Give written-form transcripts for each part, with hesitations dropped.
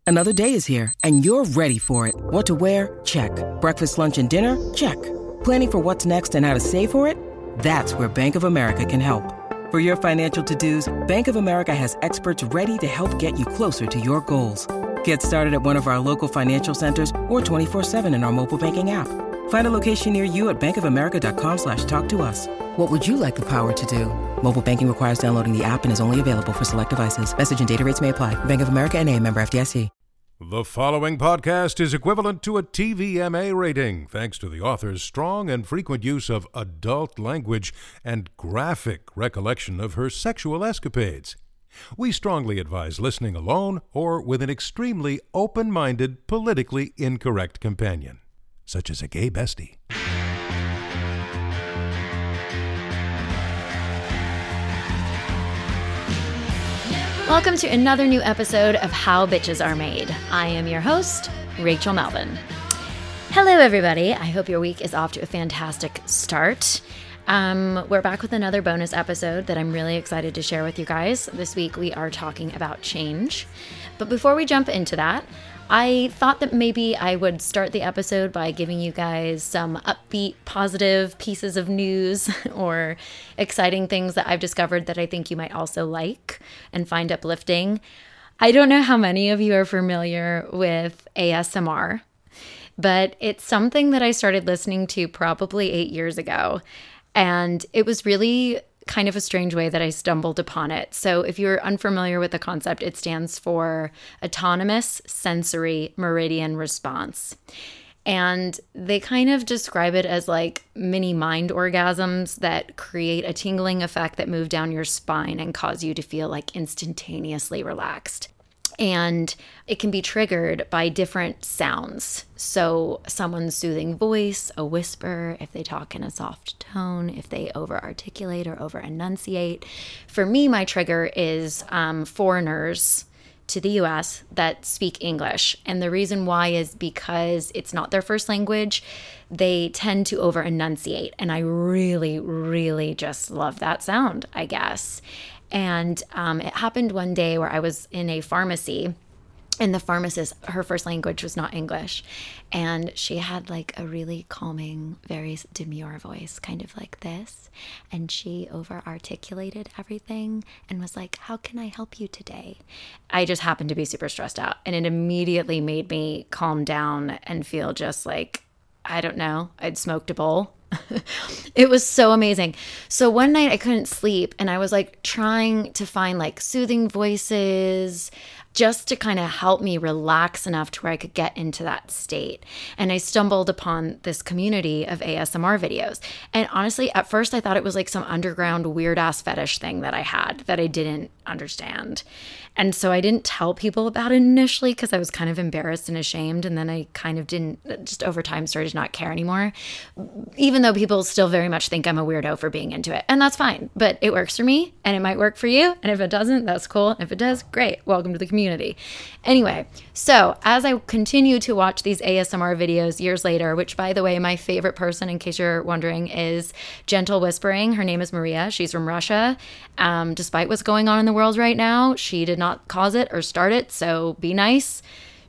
Another day is here, and you're ready for it. What to wear? Check. Breakfast, lunch, and dinner? Check. Planning for what's next and how to save for it? That's where Bank of America can help. For your financial to-dos, Bank of America has experts ready to help get you closer to your goals. Get started at one of our local financial centers or 24/7 in our mobile banking app. Find a location near you at bankofamerica.com/talktous. What would you like the power to do? Mobile banking requires downloading the app and is only available for select devices. Message and data rates may apply. Bank of America N.A., member FDIC. The following podcast is equivalent to a TVMA rating, thanks to the author's strong and frequent use of adult language and graphic recollection of her sexual escapades. We strongly advise listening alone or with an extremely open-minded, politically incorrect companion, such as a gay bestie. Welcome to another new episode of How Bitches Are Made. I am your host, Rachel Melvin. Hello, everybody. I hope your week is off to a fantastic start. We're back with another bonus episode that I'm really excited to share with you guys. This week we are talking about change. But before we jump into that, I thought that maybe I would start the episode by giving you guys some upbeat, positive pieces of news or exciting things that I've discovered that I think you might also like and find uplifting. I don't know how many of you are familiar with ASMR, but it's something that I started listening to probably 8 years ago. And it was really kind of a strange way that I stumbled upon it. So if you're unfamiliar with the concept, it stands for Autonomous Sensory Meridian Response. And they kind of describe it as like mini mind orgasms that create a tingling effect that move down your spine and cause you to feel like instantaneously relaxed. And it can be triggered by different sounds. So someone's soothing voice, a whisper, if they talk in a soft tone, if they over-articulate or over-enunciate. For me, my trigger is foreigners to the US that speak English. And the reason why is because it's not their first language. They tend to over-enunciate. And I really, really just love that sound, I guess. And it happened one day where I was in a pharmacy, and the pharmacist, her first language was not English. And she had like a really calming, very demure voice, kind of like this. And she over-articulated everything and was like, "How can I help you today?" I just happened to be super stressed out. And it immediately made me calm down and feel just like, I don't know, I'd smoked a bowl. It was so amazing. So one night I couldn't sleep and I was like trying to find like soothing voices just to kind of help me relax enough to where I could get into that state. And I stumbled upon this community of ASMR videos. And honestly, at first I thought it was like some underground weird ass fetish thing that I had that I didn't understand. And so I didn't tell people about it initially because I was kind of embarrassed and ashamed. And then I kind of didn't, just over time started to not care anymore, even though people still very much think I'm a weirdo for being into it. And that's fine, but it works for me and it might work for you. And if it doesn't, that's cool. And if it does, great. Welcome to the community. Anyway, so as I continue to watch these ASMR videos years later, which by the way, my favorite person, in case you're wondering, is Gentle Whispering. Her name is Maria. She's from Russia. Despite what's going on in the world right now, she did not cause it or start it, so be nice.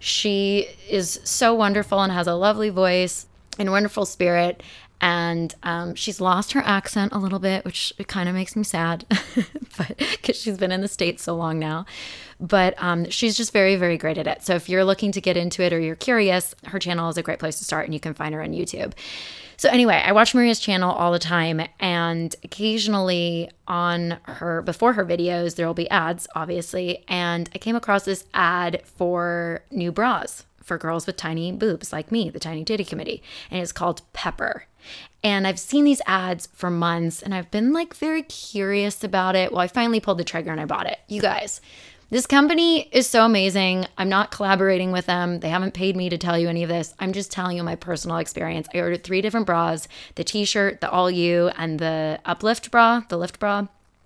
She is so wonderful and has a lovely voice and wonderful spirit. And she's lost her accent a little bit, which it kind of makes me sad, but because she's been in the States so long now. But she's just very, very great at it. So if you're looking to get into it or you're curious, her channel is a great place to start, and you can find her on YouTube. So anyway, I watch Maria's channel all the time, and occasionally on her, before her videos, there will be ads, obviously. And I came across this ad for new bras for girls with tiny boobs like me, the Tiny Titty Committee, and it's called Pepper. And I've seen these ads for months, and I've been like very curious about it. Well, I finally pulled the trigger and I bought it. You guys, this company is so amazing. I'm not collaborating with them. They haven't paid me to tell you any of this. I'm just telling you my personal experience. I ordered 3 different bras, the t-shirt, the all you, and the uplift bra, the lift bra.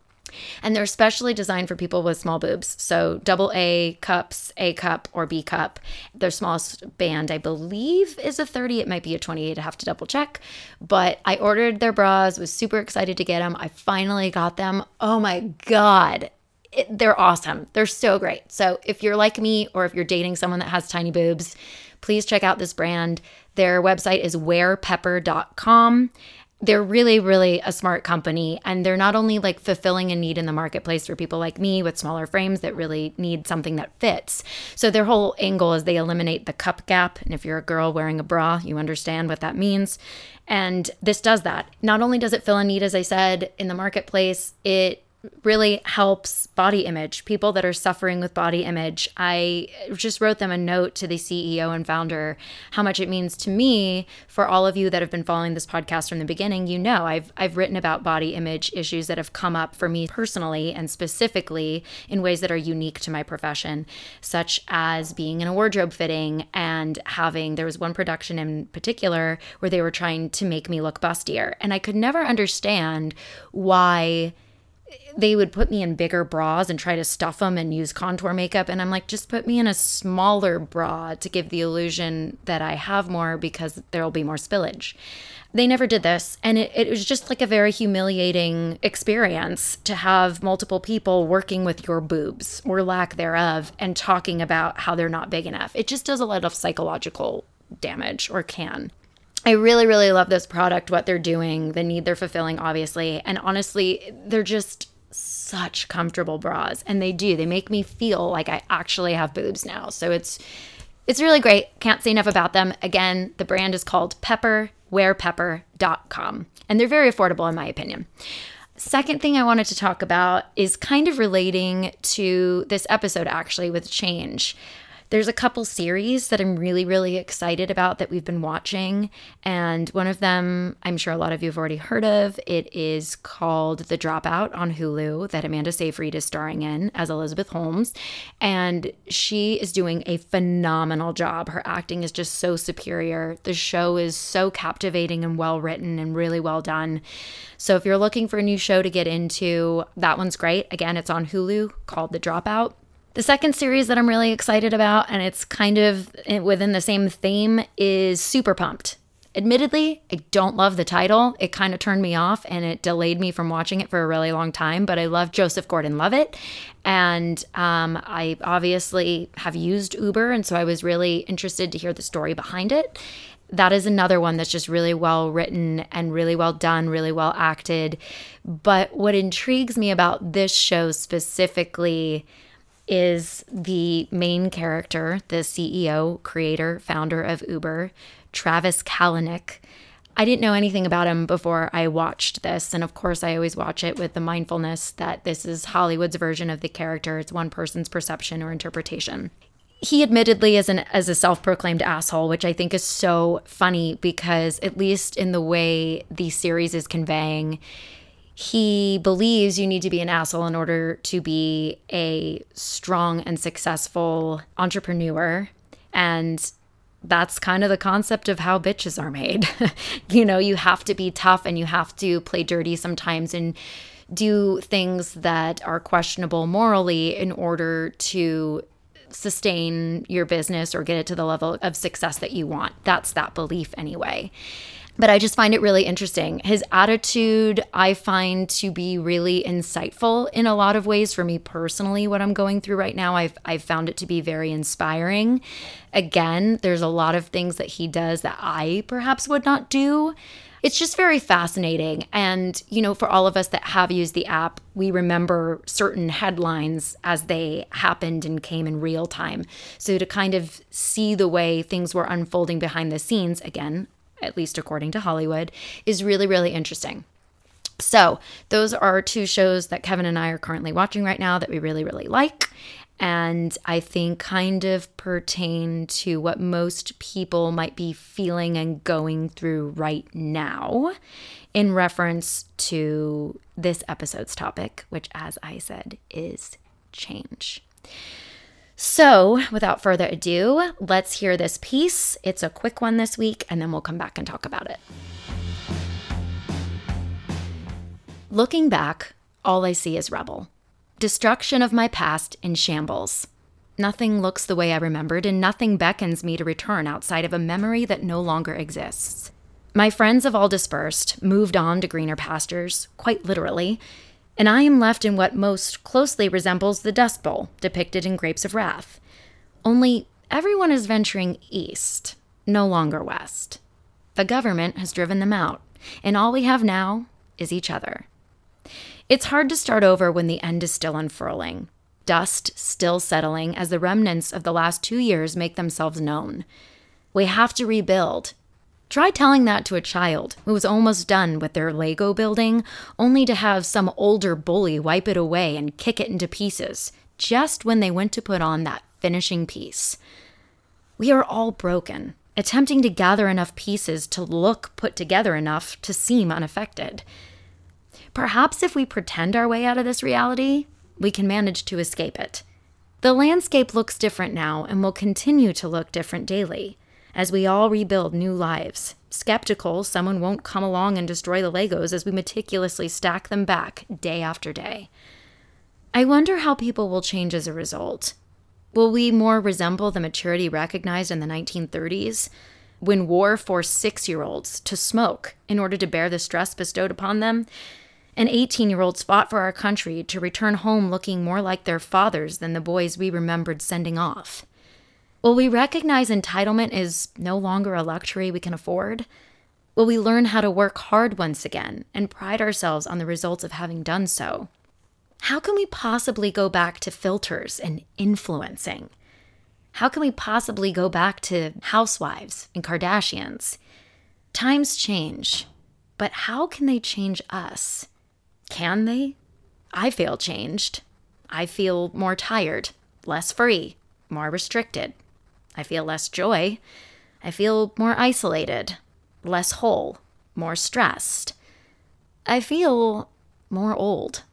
And they're specially designed for people with small boobs. So double A cups, A cup, or B cup. Their smallest band, I believe, is a 30. It might be a 28. I have to double check. But I ordered their bras, was super excited to get them. I finally got them. Oh my God. they're awesome. They're so great. So if you're like me or if you're dating someone that has tiny boobs, please check out this brand. Their website is wearpepper.com. They're really, really a smart company, and they're not only like fulfilling a need in the marketplace for people like me with smaller frames that really need something that fits. So their whole angle is they eliminate the cup gap. And if you're a girl wearing a bra, you understand what that means. And this does that. Not only does it fill a need, as I said, in the marketplace, it really helps body image, people that are suffering with body image. I just wrote them a note to the CEO and founder, how much it means to me. For all of you that have been following this podcast from the beginning, you know I've written about body image issues that have come up for me personally and specifically in ways that are unique to my profession, such as being in a wardrobe fitting and there was one production in particular where they were trying to make me look bustier. And I could never understand why they would put me in bigger bras and try to stuff them and use contour makeup. And I'm like, just put me in a smaller bra to give the illusion that I have more because there'll be more spillage. They never did this. And it was just like a very humiliating experience to have multiple people working with your boobs or lack thereof and talking about how they're not big enough. It just does a lot of psychological damage, or can. I really, really love this product, what they're doing, the need they're fulfilling, obviously. And honestly, they're just such comfortable bras. And they make me feel like I actually have boobs now. So it's really great. Can't say enough about them. Again, the brand is called Pepper, wearpepper.com. And they're very affordable in my opinion. Second thing I wanted to talk about is kind of relating to this episode actually with change. There's a couple series that I'm really, really excited about that we've been watching. And one of them, I'm sure a lot of you have already heard of. It is called The Dropout on Hulu that Amanda Seyfried is starring in as Elizabeth Holmes. And she is doing a phenomenal job. Her acting is just so superior. The show is so captivating and well written and really well done. So if you're looking for a new show to get into, that one's great. Again, it's on Hulu called The Dropout. The second series that I'm really excited about, and it's kind of within the same theme, is Super Pumped. Admittedly, I don't love the title. It kind of turned me off and it delayed me from watching it for a really long time, but I love Joseph Gordon-Levitt. And I obviously have used Uber, and so I was really interested to hear the story behind it. That is another one that's just really well written and really well done, really well acted. But what intrigues me about this show specifically is the main character, the CEO, creator, founder of Uber, Travis Kalanick. I didn't know anything about him before I watched this. And of course, I always watch it with the mindfulness that this is Hollywood's version of the character. It's one person's perception or interpretation. He admittedly is a self-proclaimed asshole, which I think is so funny because at least in the way the series is conveying, he believes you need to be an asshole in order to be a strong and successful entrepreneur. And that's kind of the concept of how bitches are made. You have to be tough and you have to play dirty sometimes and do things that are questionable morally in order to sustain your business or get it to the level of success that you want. That's that belief anyway. But I just find it really interesting. His attitude, I find to be really insightful in a lot of ways for me personally, what I'm going through right now. I've found it to be very inspiring. Again, there's a lot of things that he does that I perhaps would not do. It's just very fascinating. And, for all of us that have used the app, we remember certain headlines as they happened and came in real time. So to kind of see the way things were unfolding behind the scenes, again, at least according to Hollywood, is really, really interesting. So those are two shows that Kevin and I are currently watching right now that we really, really like. And I think kind of pertain to what most people might be feeling and going through right now in reference to this episode's topic, which, as I said, is change. So without further ado, let's hear this piece. It's a quick one this week, and then we'll come back and talk about it. Looking back, all I see is rubble. Destruction of my past in shambles. Nothing looks the way I remembered, and nothing beckons me to return outside of a memory that no longer exists. My friends have all dispersed, moved on to greener pastures, quite literally. And I am left in what most closely resembles the Dust Bowl depicted in Grapes of Wrath. Only everyone is venturing east, no longer west. The government has driven them out, and all we have now is each other. It's hard to start over when the end is still unfurling, dust still settling as the remnants of the last 2 years make themselves known. We have to rebuild. Try telling that to a child who was almost done with their Lego building, only to have some older bully wipe it away and kick it into pieces, just when they went to put on that finishing piece. We are all broken, attempting to gather enough pieces to look put together enough to seem unaffected. Perhaps if we pretend our way out of this reality, we can manage to escape it. The landscape looks different now and will continue to look different daily, as we all rebuild new lives, skeptical someone won't come along and destroy the Legos as we meticulously stack them back day after day. I wonder how people will change as a result. Will we more resemble the maturity recognized in the 1930s, when war forced 6-year-olds to smoke in order to bear the stress bestowed upon them, and 18-year-olds fought for our country to return home looking more like their fathers than the boys we remembered sending off? Will we recognize entitlement is no longer a luxury we can afford? Will we learn how to work hard once again and pride ourselves on the results of having done so? How can we possibly go back to filters and influencing? How can we possibly go back to housewives and Kardashians? Times change, but how can they change us? Can they? I feel changed. I feel more tired, less free, more restricted. I feel less joy. I feel more isolated, less whole, more stressed. I feel more old.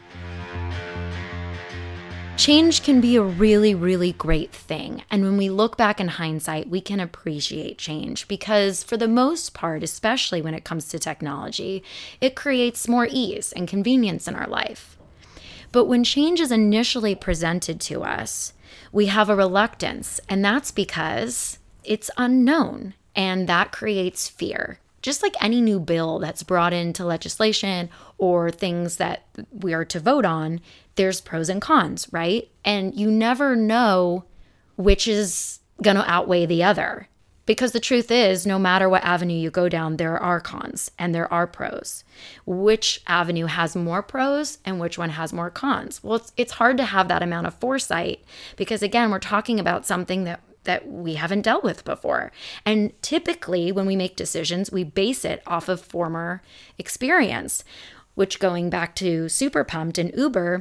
Change can be a really, really great thing. And when we look back in hindsight, we can appreciate change because for the most part, especially when it comes to technology, it creates more ease and convenience in our life. But when change is initially presented to us, we have a reluctance, and that's because it's unknown, and that creates fear. Just like any new bill that's brought into legislation or things that we are to vote on, there's pros and cons, right? And you never know which is going to outweigh the other. Because the truth is, no matter what avenue you go down, there are cons and there are pros. Which avenue has more pros and which one has more cons? Well, it's hard to have that amount of foresight because, again, we're talking about something that we haven't dealt with before. And typically, when we make decisions, we base it off of former experience, which, going back to Super Pumped and Uber,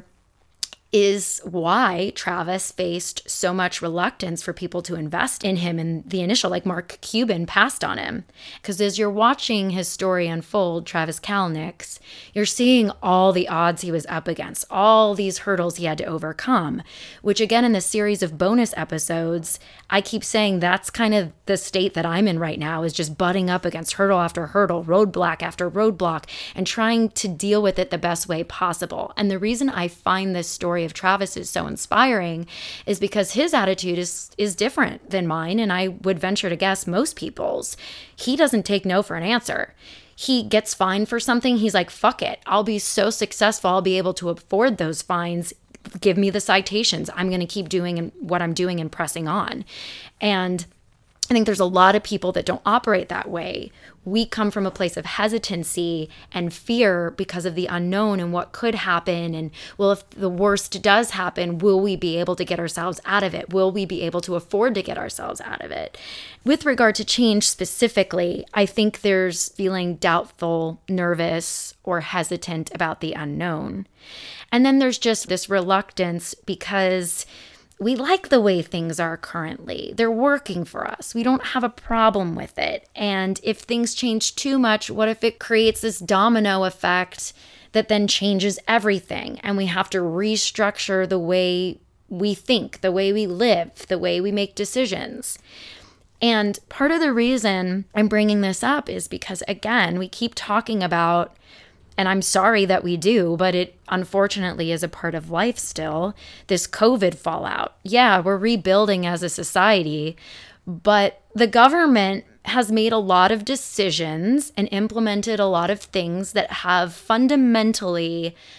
is why Travis faced so much reluctance for people to invest in him in the initial, like Mark Cuban passed on him. Because as you're watching his story unfold, Travis Kalanick's, you're seeing all the odds he was up against, all these hurdles he had to overcome, which again, in the series of bonus episodes, I keep saying that's kind of the state that I'm in right now, is just butting up against hurdle after hurdle, roadblock after roadblock, and trying to deal with it the best way possible. And the reason I find this story of Travis is so inspiring is because his attitude is different than mine, and I would venture to guess most people's. He doesn't take no for an answer. He gets fined for something, he's like, fuck it, I'll be so successful, I'll be able to afford those fines. Give me the citations. I'm going to keep doing what I'm doing and pressing on. And I think there's a lot of people that don't operate that way. We come from a place of hesitancy and fear because of the unknown and what could happen. And, well, if the worst does happen, will we be able to get ourselves out of it? Will we be able to afford to get ourselves out of it? With regard to change specifically, I think there's feeling doubtful, nervous, or hesitant about the unknown. And then there's just this reluctance because we like the way things are currently. They're working for us. We don't have a problem with it. And if things change too much, what if it creates this domino effect that then changes everything? And we have to restructure the way we think, the way we live, the way we make decisions. And part of the reason I'm bringing this up is because, again, we keep talking about, and I'm sorry that we do, but it unfortunately is a part of life still, this COVID fallout. Yeah, we're rebuilding as a society, but the government has made a lot of decisions and implemented a lot of things that have fundamentally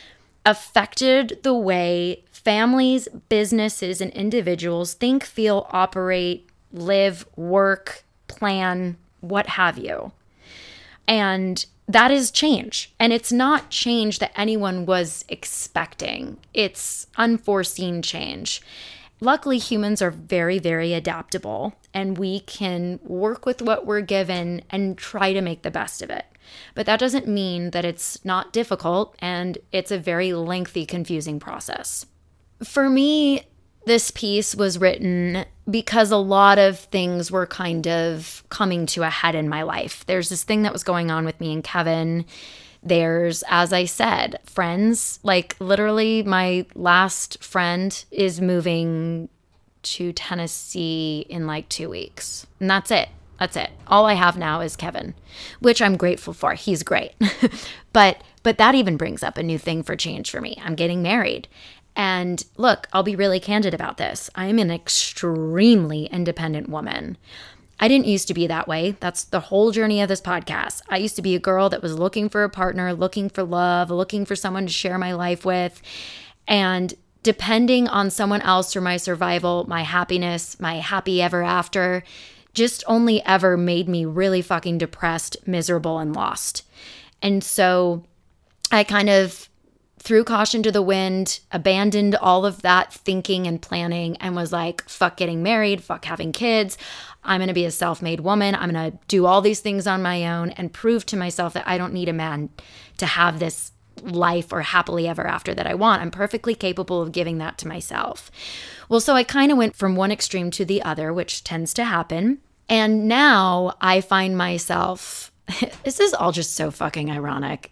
affected the way families, businesses, and individuals think, feel, operate, live, work, plan, what have you. And that is change. And it's not change that anyone was expecting. It's unforeseen change. Luckily, humans are very, very adaptable, and we can work with what we're given and try to make the best of it. But that doesn't mean that it's not difficult, and it's a very lengthy, confusing process. For me, this piece was written because a lot of things were kind of coming to a head in my life. There's this thing that was going on with me and Kevin. There's, as I said, friends. Like literally my last friend is moving to Tennessee in like 2 weeks. And that's it. That's it. All I have now is Kevin, which I'm grateful for. He's great. But that even brings up a new thing for change for me. I'm getting married. And look, I'll be really candid about this. I'm an extremely independent woman. I didn't used to be that way. That's the whole journey of this podcast. I used to be a girl that was looking for a partner, looking for love, looking for someone to share my life with. And depending on someone else for my survival, my happiness, my happy ever after, just only ever made me really fucking depressed, miserable, and lost. And so I kind of threw caution to the wind, abandoned all of that thinking and planning, and was like, fuck getting married, fuck having kids. I'm going to be a self-made woman. I'm going to do all these things on my own and prove to myself that I don't need a man to have this life or happily ever after that I want. I'm perfectly capable of giving that to myself. Well, so I kind of went from one extreme to the other, which tends to happen. And now I find myself, this is all just so fucking ironic.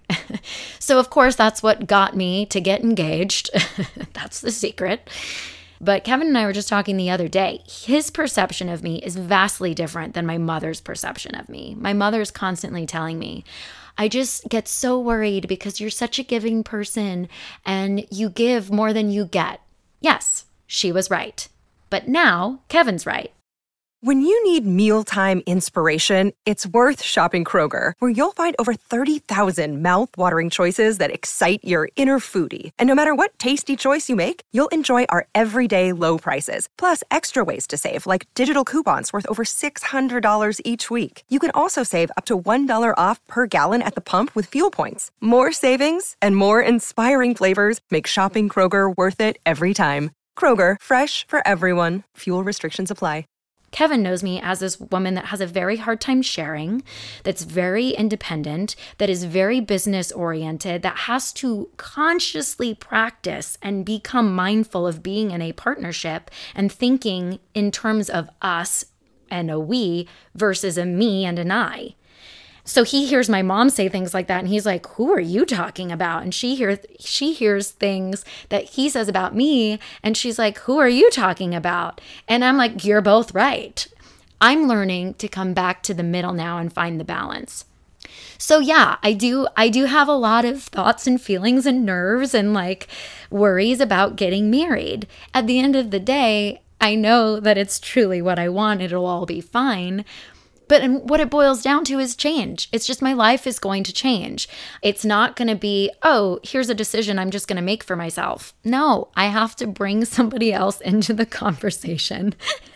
So of course, that's what got me to get engaged. That's the secret. But Kevin and I were just talking the other day. His perception of me is vastly different than my mother's perception of me. My mother's constantly telling me, I just get so worried because you're such a giving person and you give more than you get. Yes, she was right. But now Kevin's right. When you need mealtime inspiration, it's worth shopping Kroger, where you'll find over 30,000 mouth-watering choices that excite your inner foodie. And no matter what tasty choice you make, you'll enjoy our everyday low prices, plus extra ways to save, like digital coupons worth over $600 each week. You can also save up to $1 off per gallon at the pump with fuel points. More savings and more inspiring flavors make shopping Kroger worth it every time. Kroger, fresh for everyone. Fuel restrictions apply. Kevin knows me as this woman that has a very hard time sharing, that's very independent, that is very business oriented, that has to consciously practice and become mindful of being in a partnership and thinking in terms of us and a we versus a me and an I. So he hears my mom say things like that and he's like, who are you talking about? And she hears things that he says about me and she's like, who are you talking about? And I'm like, you're both right. I'm learning to come back to the middle now and find the balance. So yeah, I do have a lot of thoughts and feelings and nerves and like worries about getting married. At the end of the day, I know that it's truly what I want. It'll all be fine. But what it boils down to is change. It's just my life is going to change. It's not going to be, oh, here's a decision I'm just going to make for myself. No, I have to bring somebody else into the conversation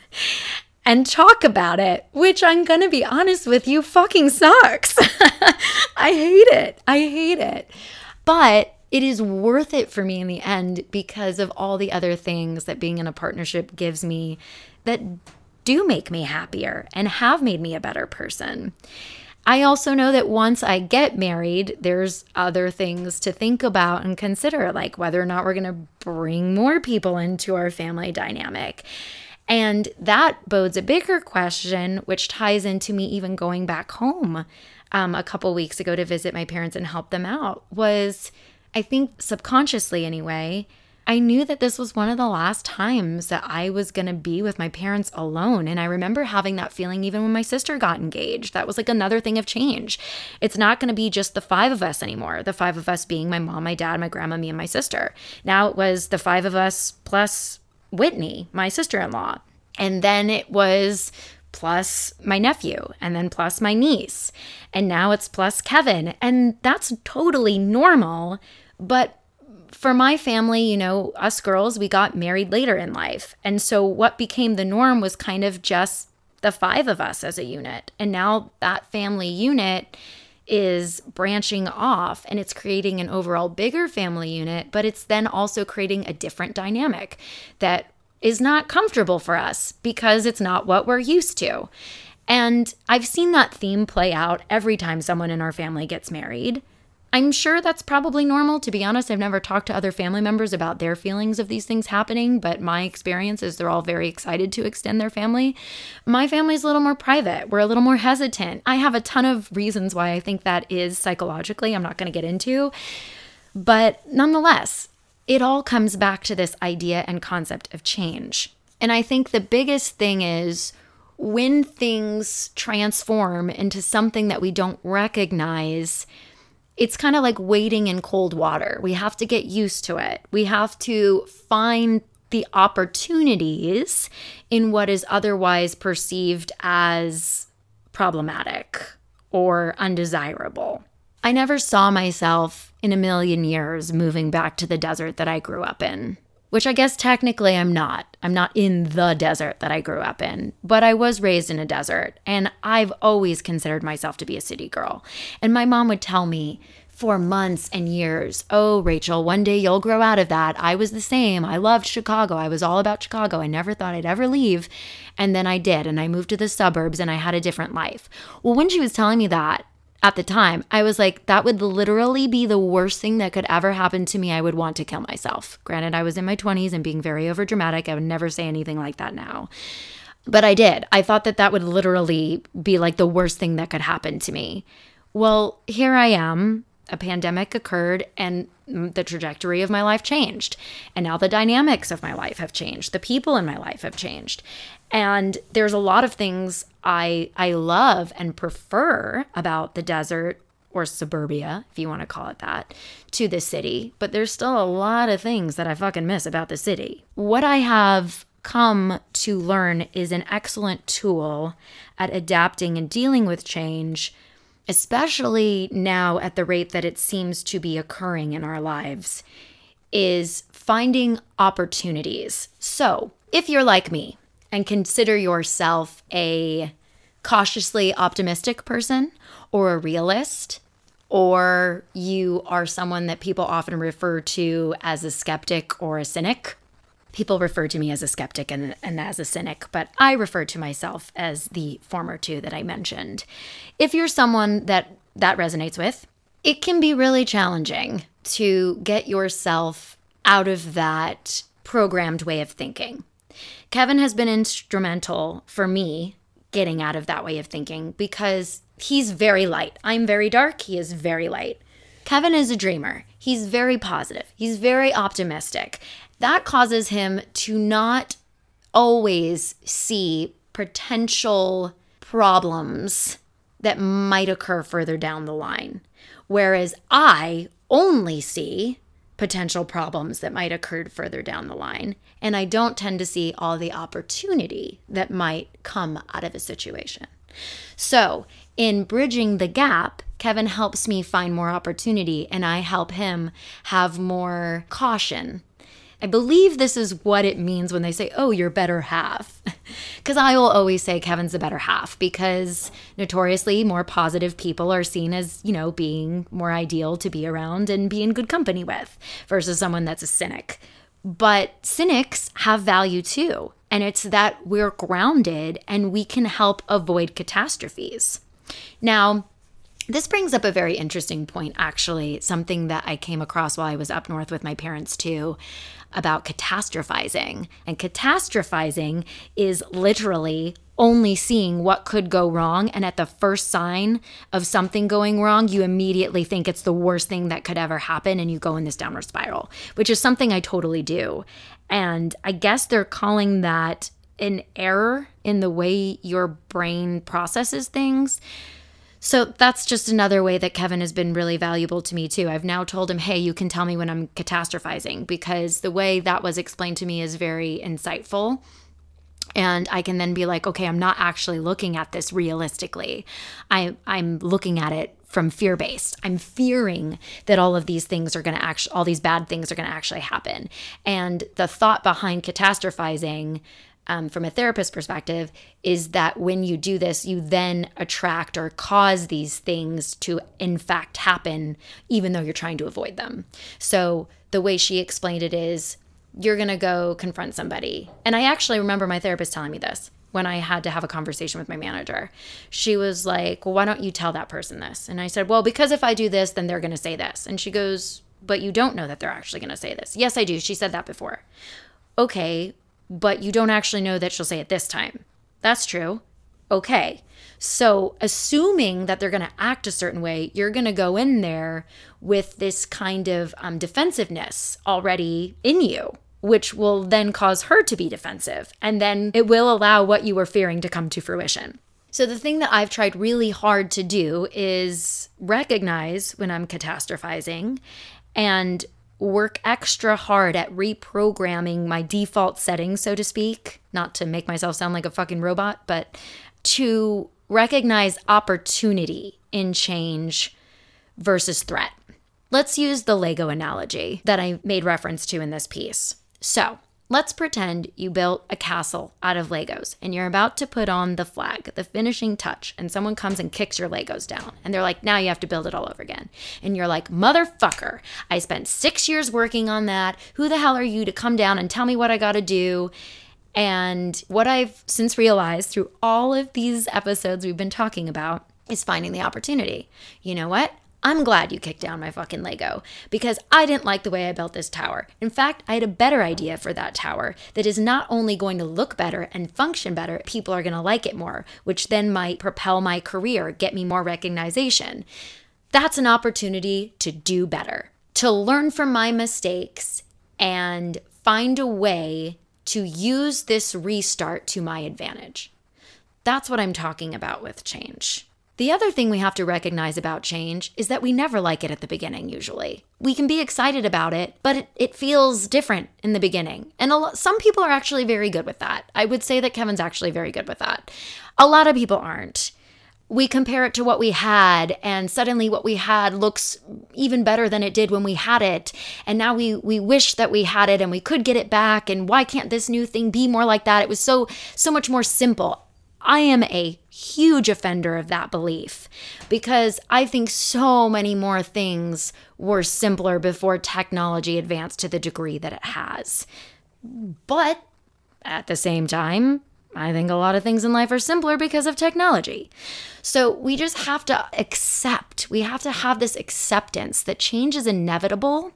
and talk about it, which I'm going to be honest with you, fucking sucks. I hate it. But it is worth it for me in the end because of all the other things that being in a partnership gives me that do make me happier and have made me a better person. I also know that once I get married, there's other things to think about and consider, like whether or not we're going to bring more people into our family dynamic. And that bodes a bigger question, which ties into me even going back home a couple weeks ago to visit my parents and help them out, was, I think subconsciously anyway, I knew that this was one of the last times that I was going to be with my parents alone. And I remember having that feeling even when my sister got engaged. That was like another thing of change. It's not going to be just the five of us anymore. The five of us being my mom, my dad, my grandma, me, and my sister. Now it was the five of us plus Whitney, my sister-in-law. And then it was plus my nephew, and then plus my niece. And now it's plus Kevin. And that's totally normal. But for my family, us girls, we got married later in life. And so what became the norm was kind of just the 5 of us as a unit. And now that family unit is branching off and it's creating an overall bigger family unit, but it's then also creating a different dynamic that is not comfortable for us because it's not what we're used to. And I've seen that theme play out every time someone in our family gets married. I'm sure that's probably normal. To be honest, I've never talked to other family members about their feelings of these things happening, but my experience is they're all very excited to extend their family. My family's a little more private. We're a little more hesitant. I have a ton of reasons why I think that is psychologically, I'm not going to get into, but nonetheless, it all comes back to this idea and concept of change. And I think the biggest thing is when things transform into something that we don't recognize, it's kind of like wading in cold water. We have to get used to it. We have to find the opportunities in what is otherwise perceived as problematic or undesirable. I never saw myself in a million years moving back to the desert that I grew up in, which I guess technically I'm not. I'm not in the desert that I grew up in, but I was raised in a desert, and I've always considered myself to be a city girl. And my mom would tell me for months and years, "Oh, Rachel, one day you'll grow out of that. I was the same. I loved Chicago. I was all about Chicago. I never thought I'd ever leave." And then I did, and I moved to the suburbs, and I had a different life. Well, when she was telling me that, at the time, I was like, that would literally be the worst thing that could ever happen to me. I would want to kill myself. Granted, I was in my 20s and being very overdramatic. I would never say anything like that now. But I did. I thought that would literally be like the worst thing that could happen to me. Well, here I am. A pandemic occurred and the trajectory of my life changed. And now the dynamics of my life have changed. The people in my life have changed. And there's a lot of things I love and prefer about the desert or suburbia, if you want to call it that, to the city. But there's still a lot of things that I fucking miss about the city. What I have come to learn is an excellent tool at adapting and dealing with change, especially now at the rate that it seems to be occurring in our lives, is finding opportunities. So if you're like me and consider yourself a cautiously optimistic person or a realist, or you are someone that people often refer to as a skeptic or a cynic. People refer to me as a skeptic and as a cynic, but I refer to myself as the former two that I mentioned. If you're someone that resonates with, it can be really challenging to get yourself out of that programmed way of thinking. Kevin has been instrumental for me getting out of that way of thinking because he's very light. I'm very dark. He is very light. Kevin is a dreamer. He's very positive. He's very optimistic. That causes him to not always see potential problems that might occur further down the line. Whereas I only see potential problems that might occur further down the line. And I don't tend to see all the opportunity that might come out of a situation. So in bridging the gap, Kevin helps me find more opportunity and I help him have more caution. I believe this is what it means when they say, "Oh, your better half." Because I will always say Kevin's the better half because notoriously more positive people are seen as, being more ideal to be around and be in good company with versus someone that's a cynic. But cynics have value too. And it's that we're grounded and we can help avoid catastrophes. Now, this brings up a very interesting point, actually, something that I came across while I was up north with my parents too, about catastrophizing. And catastrophizing is literally only seeing what could go wrong. And at the first sign of something going wrong, you immediately think it's the worst thing that could ever happen. And you go in this downward spiral, which is something I totally do. And I guess they're calling that an error in the way your brain processes things. So that's just another way that Kevin has been really valuable to me too. I've now told him, hey, you can tell me when I'm catastrophizing, because the way that was explained to me is very insightful. And I can then be like, okay, I'm not actually looking at this realistically. I'm looking at it from fear-based. I'm fearing that all of these things are going to all these bad things are going to actually happen. And the thought behind catastrophizing, from a therapist perspective, is that when you do this, you then attract or cause these things to in fact happen, even though you're trying to avoid them. So the way she explained it is, you're going to go confront somebody. And I actually remember my therapist telling me this when I had to have a conversation with my manager. She was like, well, why don't you tell that person this? And I said, well, because if I do this, then they're going to say this. And she goes, but you don't know that they're actually going to say this. Yes, I do. She said that before. Okay, but you don't actually know that she'll say it this time. That's true. Okay. So assuming that they're going to act a certain way, you're going to go in there with this kind of defensiveness already in you, which will then cause her to be defensive. And then it will allow what you were fearing to come to fruition. So the thing that I've tried really hard to do is recognize when I'm catastrophizing and work extra hard at reprogramming my default settings, so to speak, not to make myself sound like a fucking robot, but to recognize opportunity in change versus threat. Let's use the Lego analogy that I made reference to in this piece. So let's pretend you built a castle out of Legos and you're about to put on the flag, the finishing touch, and someone comes and kicks your Legos down. And they're like, now you have to build it all over again. And you're like, motherfucker, I spent 6 years working on that. Who the hell are you to come down and tell me what I got to do? And what I've since realized through all of these episodes we've been talking about is finding the opportunity. You know what? I'm glad you kicked down my fucking Lego because I didn't like the way I built this tower. In fact, I had a better idea for that tower that is not only going to look better and function better, people are going to like it more, which then might propel my career, get me more recognition. That's an opportunity to do better, to learn from my mistakes and find a way to use this restart to my advantage. That's what I'm talking about with change. The other thing we have to recognize about change is that we never like it at the beginning, usually. We can be excited about it, but it feels different in the beginning. And some people are actually very good with that. I would say that Kevin's actually very good with that. A lot of people aren't. We compare it to what we had, and suddenly what we had looks even better than it did when we had it. And now we wish that we had it and we could get it back. And why can't this new thing be more like that? It was so much more simple. I am a huge offender of that belief because I think so many more things were simpler before technology advanced to the degree that it has. But at the same time, I think a lot of things in life are simpler because of technology. So we just have to accept, we have to have this acceptance that change is inevitable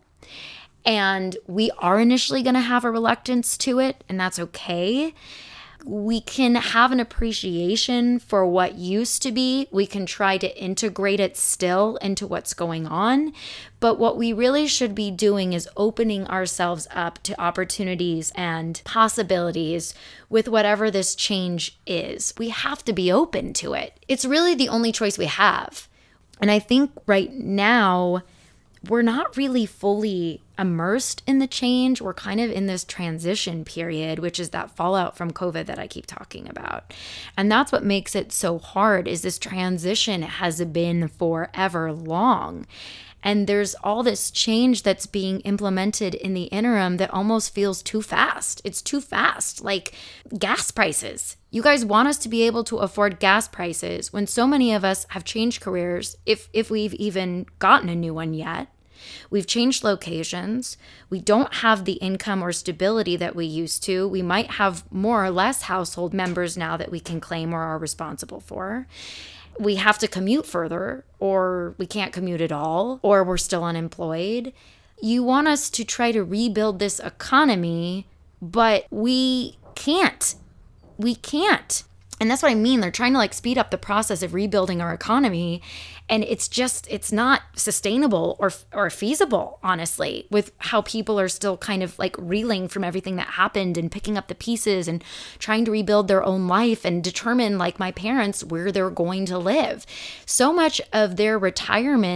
and we are initially going to have a reluctance to it, and that's okay. We can have an appreciation for what used to be. We can try to integrate it still into what's going on. But what we really should be doing is opening ourselves up to opportunities and possibilities with whatever this change is. We have to be open to it. It's really the only choice we have. And I think right now, we're not really fully immersed in the change. We're kind of in this transition period, which is that fallout from COVID that I keep talking about. And that's what makes it so hard, is this transition has been forever long. And there's all this change that's being implemented in the interim that almost feels too fast. It's too fast, like gas prices. You guys want us to be able to afford gas prices when so many of us have changed careers, if we've even gotten a new one yet. We've changed locations. We don't have the income or stability that we used to. We might have more or less household members now that we can claim or are responsible for. We have to commute further, or we can't commute at all, or we're still unemployed. You want us to try to rebuild this economy, but we can't. We can't. And that's what I mean. They're trying to speed up the process of rebuilding our economy. And it's not sustainable or feasible, honestly, with how people are still kind of reeling from everything that happened and picking up the pieces and trying to rebuild their own life and determine, like my parents, where they're going to live. So much of their retirement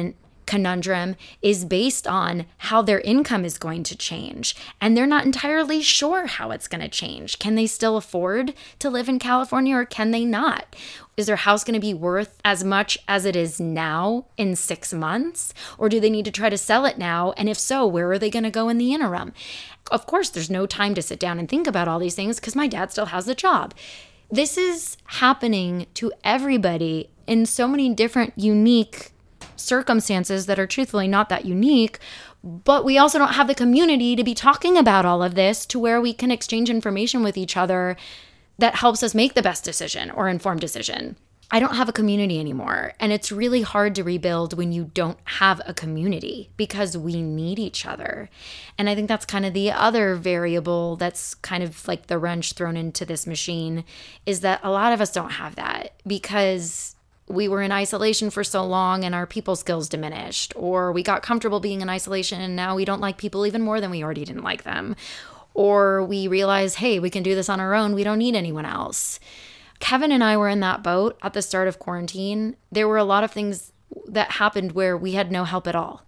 conundrum is based on how their income is going to change. And they're not entirely sure how it's going to change. Can they still afford to live in California or can they not? Is their house going to be worth as much as it is now in 6 months? Or do they need to try to sell it now? And if so, where are they going to go in the interim? Of course, there's no time to sit down and think about all these things because my dad still has a job. This is happening to everybody in so many different unique circumstances that are truthfully not that unique, but we also don't have the community to be talking about all of this to where we can exchange information with each other that helps us make the best decision or informed decision. I don't have a community anymore, and it's really hard to rebuild when you don't have a community because we need each other. And I think that's kind of the other variable that's kind of like the wrench thrown into this machine, is that a lot of us don't have that because we were in isolation for so long and our people skills diminished, or we got comfortable being in isolation and now we don't like people even more than we already didn't like them. Or we realize, hey, we can do this on our own. We don't need anyone else. Kevin and I were in that boat at the start of quarantine. There were a lot of things that happened where we had no help at all.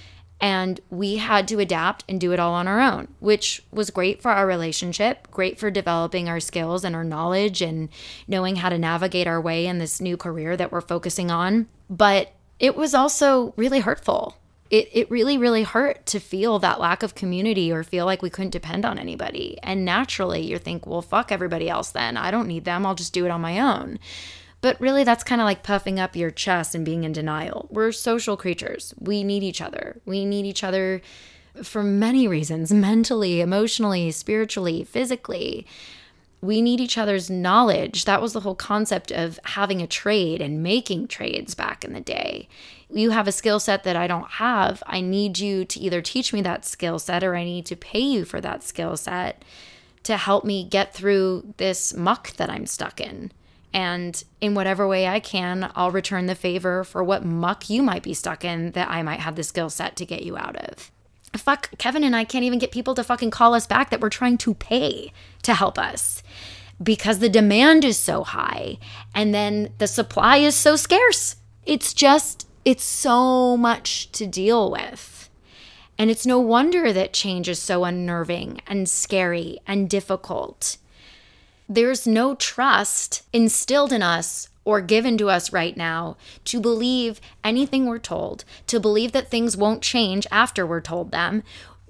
And we had to adapt and do it all on our own, which was great for our relationship, great for developing our skills and our knowledge and knowing how to navigate our way in this new career that we're focusing on. But it was also really hurtful. It really, really hurt to feel that lack of community or feel like we couldn't depend on anybody. And naturally, you think, well, fuck everybody else then. I don't need them. I'll just do it on my own. But really, that's kind of like puffing up your chest and being in denial. We're social creatures. We need each other. We need each other for many reasons, mentally, emotionally, spiritually, physically. We need each other's knowledge. That was the whole concept of having a trade and making trades back in the day. You have a skill set that I don't have. I need you to either teach me that skill set or I need to pay you for that skill set to help me get through this muck that I'm stuck in. And in whatever way I can, I'll return the favor for what muck you might be stuck in that I might have the skill set to get you out of. Fuck, Kevin and I can't even get people to fucking call us back that we're trying to pay to help us because the demand is so high and then the supply is so scarce. It's so much to deal with. And it's no wonder that change is so unnerving and scary and difficult. There's no trust instilled in us or given to us right now to believe anything we're told, to believe that things won't change after we're told them,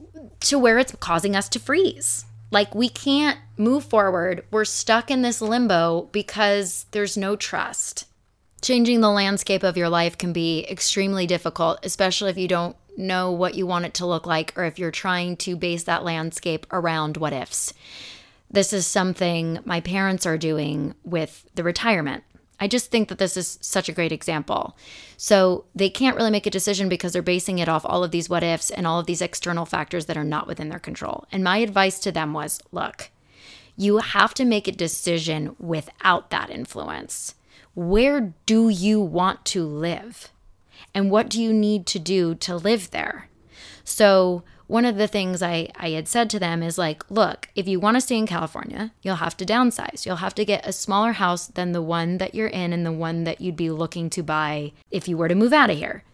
to where it's causing us to freeze. Like we can't move forward. We're stuck in this limbo because there's no trust. Changing the landscape of your life can be extremely difficult, especially if you don't know what you want it to look like or if you're trying to base that landscape around what ifs. This is something my parents are doing with the retirement. I just think that this is such a great example. So they can't really make a decision because they're basing it off all of these what ifs and all of these external factors that are not within their control. And my advice to them was, look, you have to make a decision without that influence. Where do you want to live? And what do you need to do to live there? So one of the things I had said to them is like, look, if you want to stay in California, you'll have to downsize. You'll have to get a smaller house than the one that you're in and the one that you'd be looking to buy if you were to move out of here.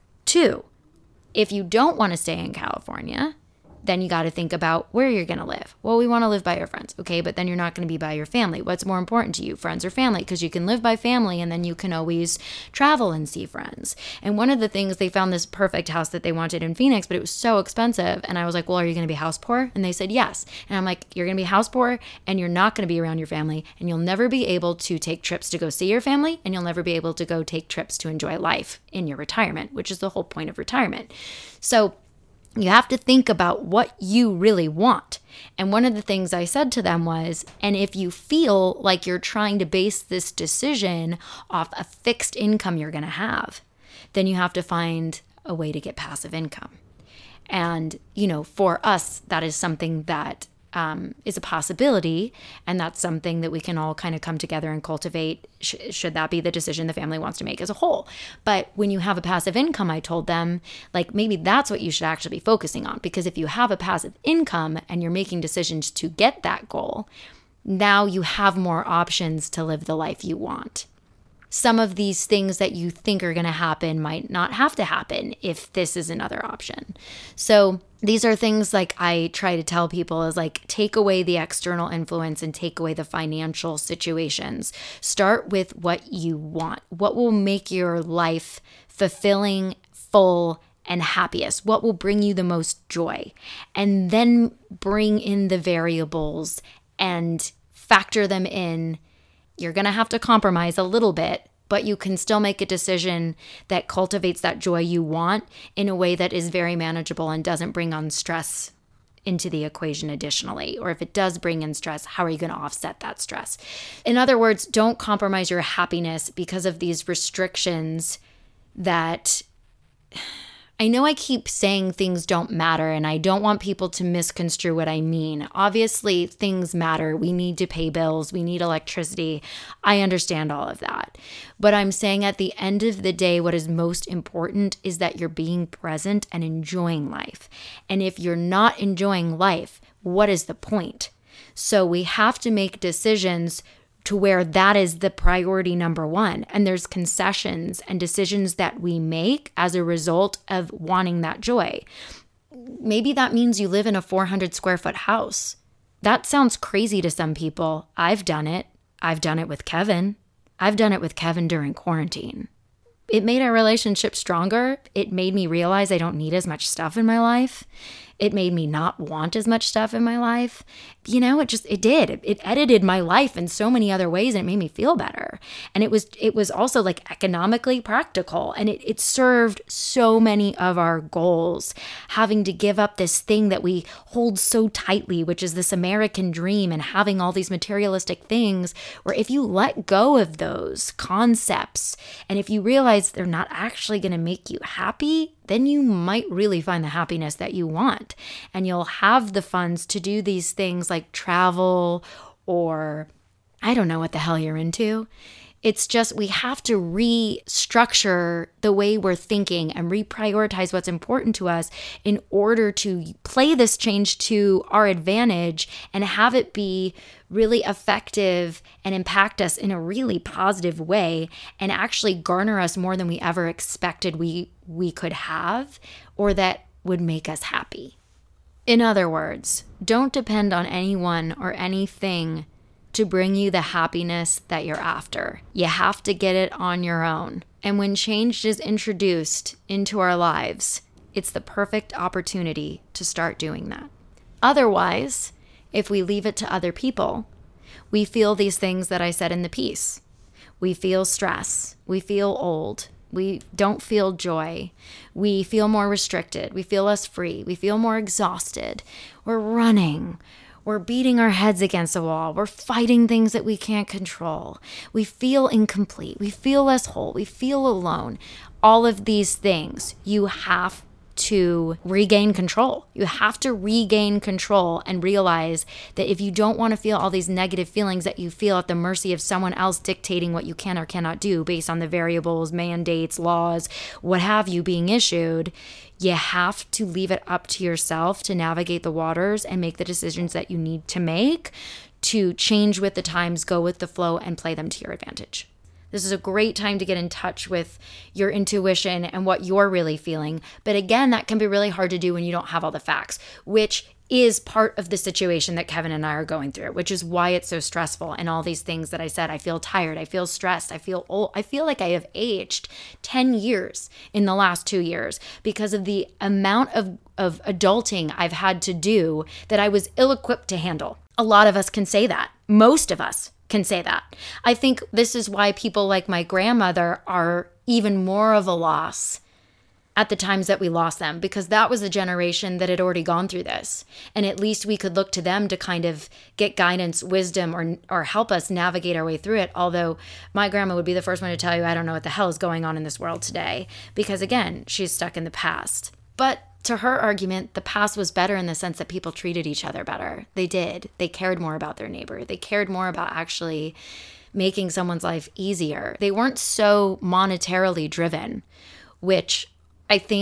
2, if you don't want to stay in California, then you got to think about where you're going to live. Well, we want to live by our friends. Okay, but then you're not going to be by your family. What's more important to you, friends or family? Because you can live by family and then you can always travel and see friends. And one of the things, they found this perfect house that they wanted in Phoenix, but it was so expensive. And I was like, well, are you going to be house poor? And they said, yes. And I'm like, you're going to be house poor and you're not going to be around your family and you'll never be able to take trips to go see your family and you'll never be able to go take trips to enjoy life in your retirement, which is the whole point of retirement. So you have to think about what you really want. And one of the things I said to them was, and if you feel like you're trying to base this decision off a fixed income you're going to have, then you have to find a way to get passive income. And, for us, that is something that is a possibility. And that's something that we can all kind of come together and cultivate, should that be the decision the family wants to make as a whole. But when you have a passive income, I told them, like, maybe that's what you should actually be focusing on. Because if you have a passive income and you're making decisions to get that goal, now you have more options to live the life you want. some of these things that you think are going to happen might not have to happen if this is another option. So these are things like I try to tell people is like, take away the external influence and take away the financial situations. Start with what you want. What will make your life fulfilling, full, and happiest? What will bring you the most joy? And then bring in the variables and factor them in. You're going to have to compromise a little bit, but you can still make a decision that cultivates that joy you want in a way that is very manageable and doesn't bring on stress into the equation additionally. Or if it does bring in stress, how are you going to offset that stress? In other words, don't compromise your happiness because of these restrictions that... I know I keep saying things don't matter, and I don't want people to misconstrue what I mean. Obviously, things matter. We need to pay bills. We need electricity. I understand all of that. But I'm saying at the end of the day, what is most important is that you're being present and enjoying life. And if you're not enjoying life, what is the point? So we have to make decisions to where that is the priority number one. And there's concessions and decisions that we make as a result of wanting that joy. Maybe that means you live in a 400 square foot house. That sounds crazy to some people. I've done it. I've done it with Kevin. I've done it with Kevin during quarantine. It made our relationship stronger. It made me realize I don't need as much stuff in my life. It made me not want as much stuff in my life. You know, it did. It edited my life in so many other ways, and it made me feel better. And it was also like economically practical, and it served so many of our goals. Having to give up this thing that we hold so tightly, which is this American dream, and having all these materialistic things, where if you let go of those concepts, and if you realize they're not actually going to make you happy, then you might really find the happiness that you want. And you'll have the funds to do these things like travel, or I don't know what the hell you're into. It's just we have to restructure the way we're thinking and reprioritize what's important to us in order to play this change to our advantage and have it be really effective and impact us in a really positive way and actually garner us more than we ever expected we could have, or that would make us happy. In other words, don't depend on anyone or anything to bring you the happiness that you're after. You have to get it on your own. And when change is introduced into our lives, it's the perfect opportunity to start doing that. Otherwise, if we leave it to other people, we feel these things that I said in the piece. We feel stress. We feel old. We don't feel joy. We feel more restricted. We feel less free. We feel more exhausted. We're running. We're beating our heads against a wall. We're fighting things that we can't control. We feel incomplete. We feel less whole. We feel alone. All of these things, you have to regain control. You have to regain control and realize that if you don't want to feel all these negative feelings that you feel at the mercy of someone else dictating what you can or cannot do based on the variables, mandates, laws, what have you being issued, you have to leave it up to yourself to navigate the waters and make the decisions that you need to make to change with the times, go with the flow, and play them to your advantage. This is a great time to get in touch with your intuition and what you're really feeling. But again, that can be really hard to do when you don't have all the facts, which is part of the situation that Kevin and I are going through, which is why it's so stressful. And all these things that I said, I feel tired, I feel stressed, I feel old. I feel like I have aged 10 years in the last 2 years because of the amount of adulting I've had to do that I was ill-equipped to handle. A lot of us can say that. Most of us can say that. I think this is why people like my grandmother are even more of a loss at the times that we lost them, because that was a generation that had already gone through this. And at least we could look to them to kind of get guidance, wisdom, or help us navigate our way through it. Although my grandma would be the first one to tell you, I don't know what the hell is going on in this world today, because again, she's stuck in the past. But to her argument, the past was better in the sense that people treated each other better. They did. They cared more about their neighbor. They cared more about actually making someone's life easier. They weren't so monetarily driven, which I think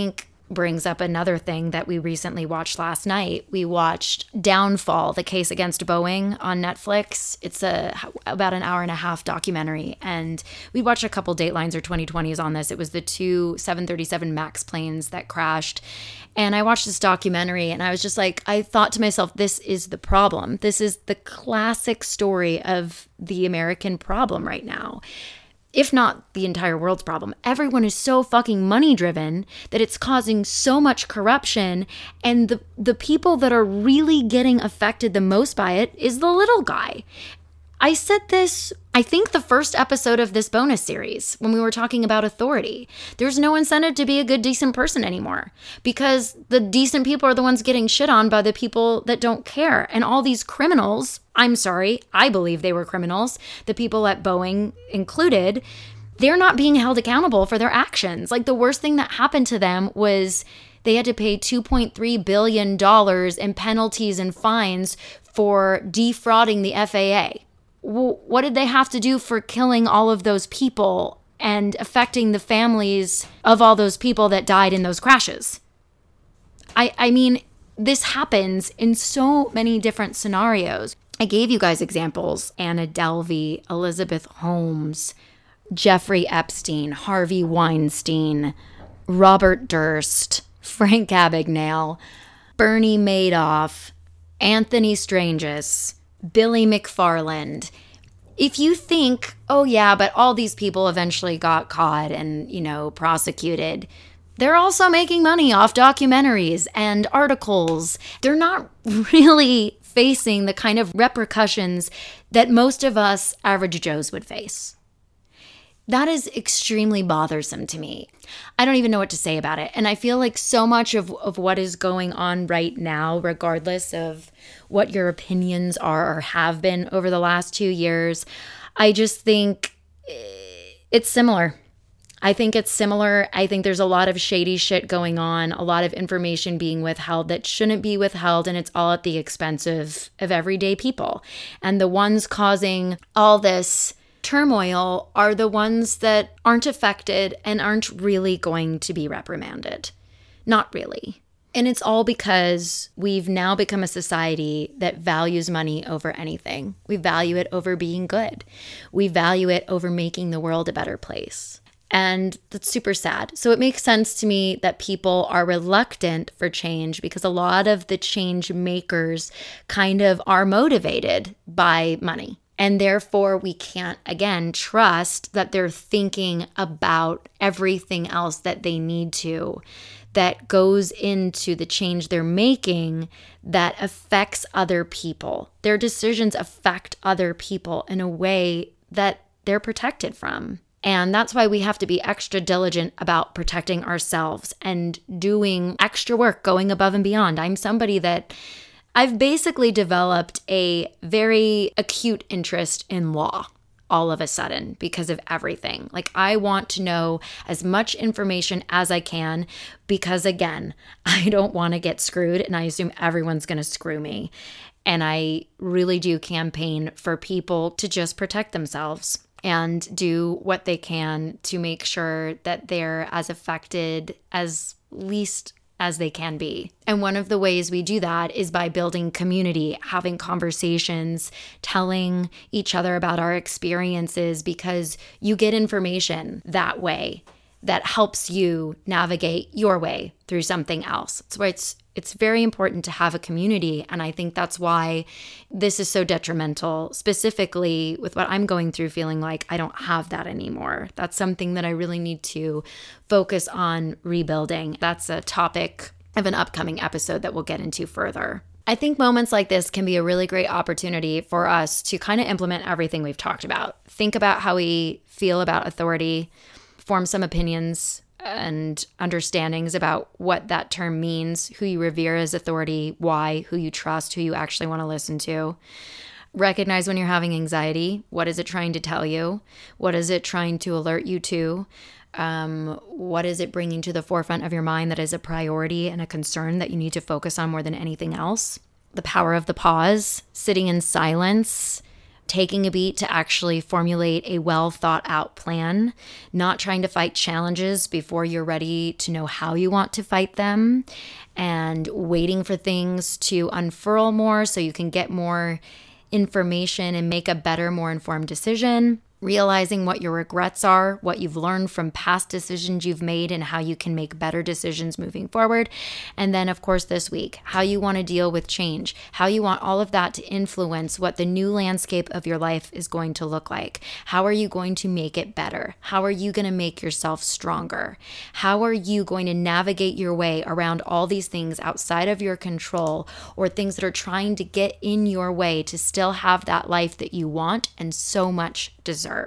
brings up another thing that we recently watched last night. We watched Downfall, the case against Boeing on Netflix. It's about an hour and a half documentary. And we watched a couple Datelines or 2020s on this. It was the two 737 MAX planes that crashed. And I watched this documentary and I was just like, I thought to myself, this is the problem. This is the classic story of the American problem right now. If not the entire world's problem. Everyone is so fucking money driven that it's causing so much corruption, and the people that are really getting affected the most by it is the little guy. I said this, I think the first episode of this bonus series when we were talking about authority. There's no incentive to be a good, decent person anymore because the decent people are the ones getting shit on by the people that don't care. And all these criminals, I'm sorry, I believe they were criminals, the people at Boeing included, they're not being held accountable for their actions. Like the worst thing that happened to them was they had to pay $2.3 billion in penalties and fines for defrauding the FAA. What did they have to do for killing all of those people and affecting the families of all those people that died in those crashes? I mean, this happens in so many different scenarios. I gave you guys examples: Anna Delvey, Elizabeth Holmes, Jeffrey Epstein, Harvey Weinstein, Robert Durst, Frank Abagnale, Bernie Madoff, Anthony Stranges, Billy McFarland. If you think, oh yeah, but all these people eventually got caught and, prosecuted, they're also making money off documentaries and articles. They're not really facing the kind of repercussions that most of us average Joes would face. That is extremely bothersome to me. I don't even know what to say about it. And I feel like so much of what is going on right now, regardless of what your opinions are or have been over the last 2 years, I just think it's similar. I think it's similar. I think there's a lot of shady shit going on, a lot of information being withheld that shouldn't be withheld, and it's all at the expense of everyday people. And the ones causing all this turmoil are the ones that aren't affected and aren't really going to be reprimanded. Not really. And it's all because we've now become a society that values money over anything. We value it over being good. We value it over making the world a better place. And that's super sad. So it makes sense to me that people are reluctant for change because a lot of the change makers kind of are motivated by money. And therefore, we can't, again, trust that they're thinking about everything else that they need to, that goes into the change they're making that affects other people. Their decisions affect other people in a way that they're protected from. And that's why we have to be extra diligent about protecting ourselves and doing extra work, going above and beyond. I'm somebody that I've basically developed a very acute interest in law all of a sudden because of everything. Like, I want to know as much information as I can because, again, I don't want to get screwed, and I assume everyone's going to screw me. And I really do campaign for people to just protect themselves and do what they can to make sure that they're as affected as least as they can be. And one of the ways we do that is by building community, having conversations, telling each other about our experiences, because you get information that way that helps you navigate your way through something else. So it's very important to have a community. And I think that's why this is so detrimental, specifically with what I'm going through, feeling like I don't have that anymore. That's something that I really need to focus on rebuilding. That's a topic of an upcoming episode that we'll get into further. I think moments like this can be a really great opportunity for us to kind of implement everything we've talked about. Think about how we feel about authority, form some opinions and understandings about what that term means, who you revere as authority, why, who you trust, who you actually want to listen to. Recognize when you're having anxiety. What is it trying to tell you? What is it trying to alert you to? What is it bringing to the forefront of your mind that is a priority and a concern that you need to focus on more than anything else? The power of the pause, sitting in silence, taking a beat to actually formulate a well thought out plan, not trying to fight challenges before you're ready to know how you want to fight them, and waiting for things to unfurl more so you can get more information and make a better, more informed decision. Realizing what your regrets are, what you've learned from past decisions you've made, and how you can make better decisions moving forward. And then, of course, this week, how you want to deal with change, how you want all of that to influence what the new landscape of your life is going to look like. How are you going to make it better? How are you going to make yourself stronger? How are you going to navigate your way around all these things outside of your control, or things that are trying to get in your way to still have that life that you want and so much deserve?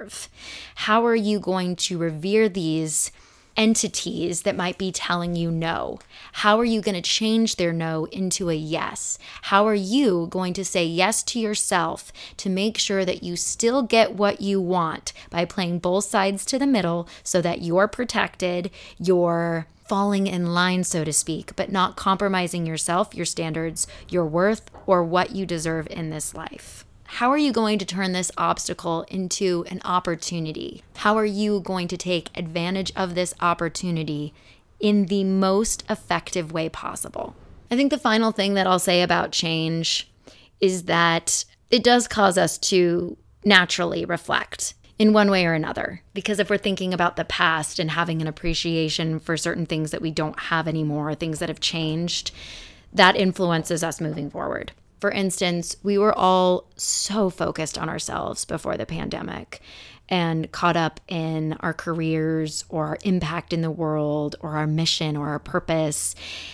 How are you going to revere these entities that might be telling you no? How are you going to change their no into a yes? How are you going to say yes to yourself to make sure that you still get what you want by playing both sides to the middle so that you're protected, you're falling in line, so to speak, but not compromising yourself, your standards, your worth, or what you deserve in this life? How are you going to turn this obstacle into an opportunity? How are you going to take advantage of this opportunity in the most effective way possible? I think the final thing that I'll say about change is that it does cause us to naturally reflect in one way or another. Because if we're thinking about the past and having an appreciation for certain things that we don't have anymore, things that have changed, that influences us moving forward. For instance, we were all so focused on ourselves before the pandemic and caught up in our careers or our impact in the world or our mission or our purpose.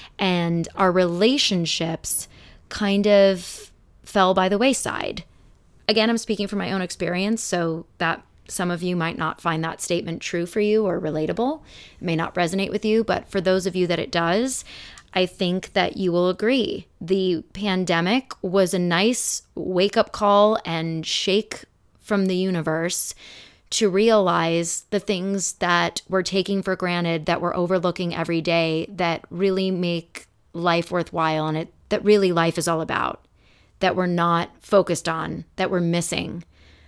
And our relationships kind of fell by the wayside. Again, I'm speaking from my own experience, so that some of you might not find that statement true for you or relatable. It may not resonate with you, but for those of you that it does, I think that you will agree. The pandemic was a nice wake-up call and shake from the universe to realize the things that we're taking for granted, that we're overlooking every day, that really make life worthwhile, and that really life is all about, that we're not focused on, that we're missing.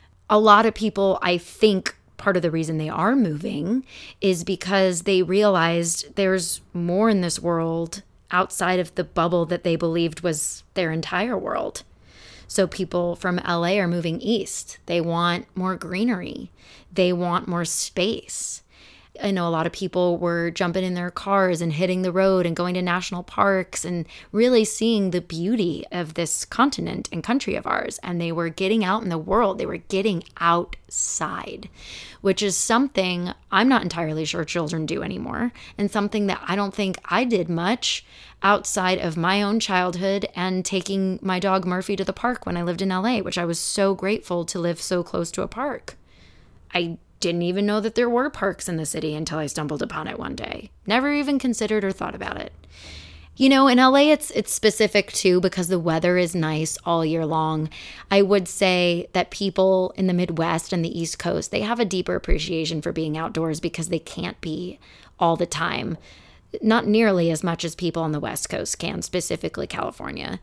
A lot of people, I think, part of the reason they are moving is because they realized there's more in this world outside of the bubble that they believed was their entire world. So people from LA are moving east. They want more greenery. They want more space. I know a lot of people were jumping in their cars and hitting the road and going to national parks and really seeing the beauty of this continent and country of ours. And they were getting out in the world. They were getting outside, which is something I'm not entirely sure children do anymore, and something that I don't think I did much outside of my own childhood and taking my dog Murphy to the park when I lived in LA, which I was so grateful to live so close to a park. I didn't even know that there were parks in the city until I stumbled upon it one day. Never even considered or thought about it. You know, in LA, it's specific too because the weather is nice all year long. I would say that people in the Midwest and the East Coast, they have a deeper appreciation for being outdoors because they can't be all the time. Not nearly as much as people on the West Coast can, specifically California.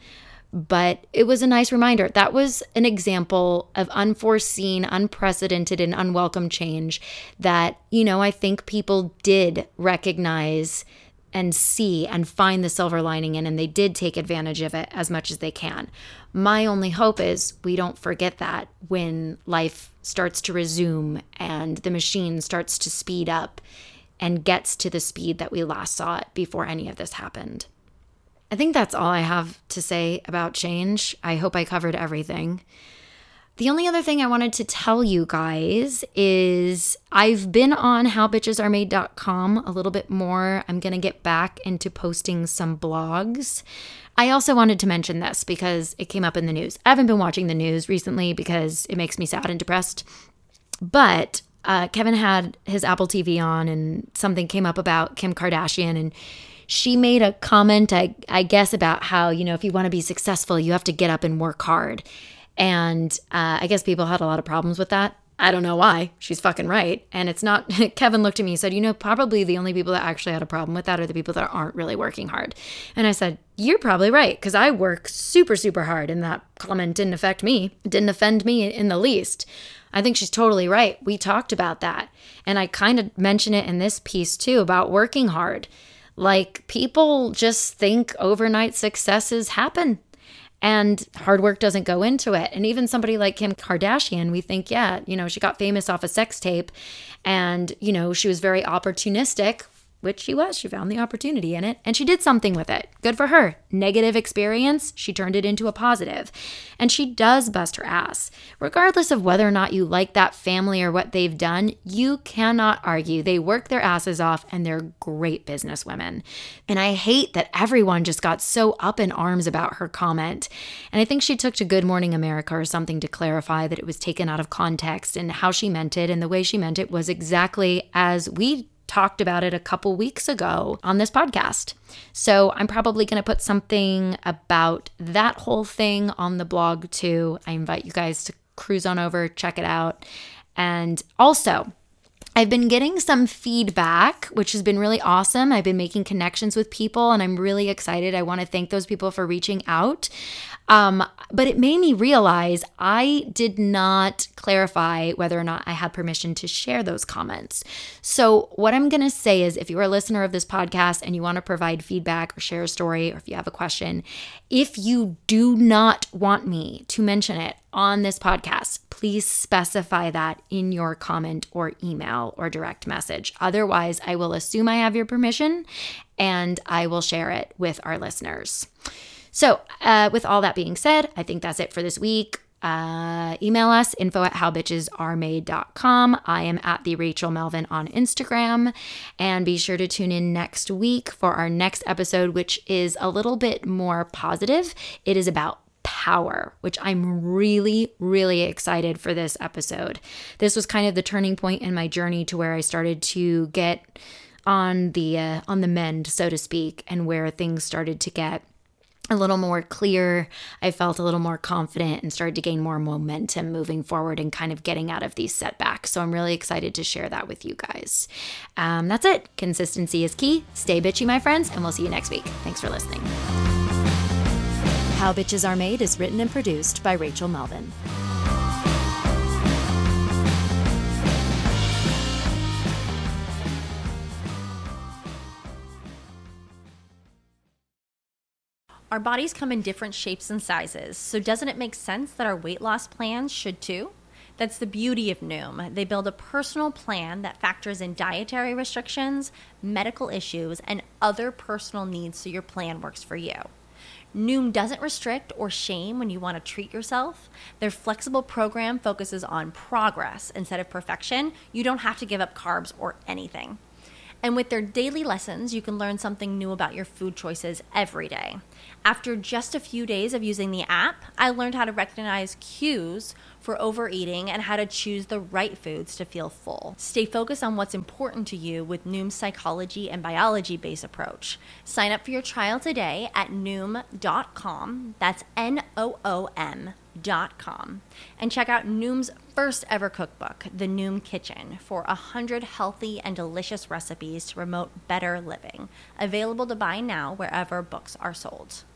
But it was a nice reminder. That was an example of unforeseen, unprecedented, and unwelcome change that, you know, I think people did recognize and see and find the silver lining in, and they did take advantage of it as much as they can. My only hope is we don't forget that when life starts to resume and the machine starts to speed up and gets to the speed that we last saw it before any of this happened. I think that's all I have to say about change. I hope I covered everything. The only other thing I wanted to tell you guys is I've been on howbitchesaremade.com a little bit more. I'm going to get back into posting some blogs. I also wanted to mention this because it came up in the news. I haven't been watching the news recently because it makes me sad and depressed. But Kevin had his Apple TV on and something came up about Kim Kardashian, and she made a comment, I guess, about how, you know, if you want to be successful, you have to get up and work hard. And I guess people had a lot of problems with that. I don't know why. She's fucking right. And it's not, Kevin looked at me and said, probably the only people that actually had a problem with that are the people that aren't really working hard. And I said, you're probably right, because I work super, super hard, and that comment didn't affect me. It didn't offend me in the least. I think she's totally right. We talked about that. And I kind of mention it in this piece too about working hard. Like, people just think overnight successes happen. And hard work doesn't go into it. And even somebody like Kim Kardashian, we think, she got famous off a sex tape and, she was very opportunistic, which she was. She found the opportunity in it and she did something with it. Good for her. Negative experience, she turned it into a positive. And she does bust her ass. Regardless of whether or not you like that family or what they've done, you cannot argue. They work their asses off and they're great business women. And I hate that everyone just got so up in arms about her comment. And I think she took to Good Morning America or something to clarify that it was taken out of context and how she meant it. And the way she meant it was exactly as we talked about it a couple weeks ago on this podcast. So I'm probably going to put something about that whole thing on the blog too. I invite you guys to cruise on over, check it out. And also, I've been getting some feedback, which has been really awesome. I've been making connections with people and I'm really excited. I want to thank those people for reaching out. But it made me realize I did not clarify whether or not I had permission to share those comments. So what I'm going to say is, if you're a listener of this podcast and you want to provide feedback or share a story, or if you have a question, if you do not want me to mention it on this podcast, please specify that in your comment or email or direct message. Otherwise, I will assume I have your permission and I will share it with our listeners. So with all that being said, I think that's it for this week. Email us, info@howbitchesaremade.com. I am at the Rachel Melvin on Instagram. And be sure to tune in next week for our next episode, which is a little bit more positive. It is about power, which I'm really, really excited for this episode. This was kind of the turning point in my journey to where I started to get on the mend, so to speak, and where things started to get a little more clear. I felt a little more confident and started to gain more momentum moving forward and kind of getting out of these setbacks. So I'm really excited to share that with you guys. That's it. Consistency is key. Stay bitchy, my friends, and we'll see you next week. Thanks for listening. How Bitches Are Made is written and produced by Rachel Melvin. Our bodies come in different shapes and sizes, so doesn't it make sense that our weight loss plans should too? That's the beauty of Noom. They build a personal plan that factors in dietary restrictions, medical issues, and other personal needs so your plan works for you. Noom doesn't restrict or shame when you want to treat yourself. Their flexible program focuses on progress instead of perfection. You don't have to give up carbs or anything. And with their daily lessons, you can learn something new about your food choices every day. After just a few days of using the app, I learned how to recognize cues for overeating and how to choose the right foods to feel full. Stay focused on what's important to you with Noom's psychology and biology-based approach. Sign up for your trial today at Noom.com. That's Noom.com. And check out Noom's first ever cookbook, The Noom Kitchen, for 100 healthy and delicious recipes to promote better living. Available to buy now wherever books are sold.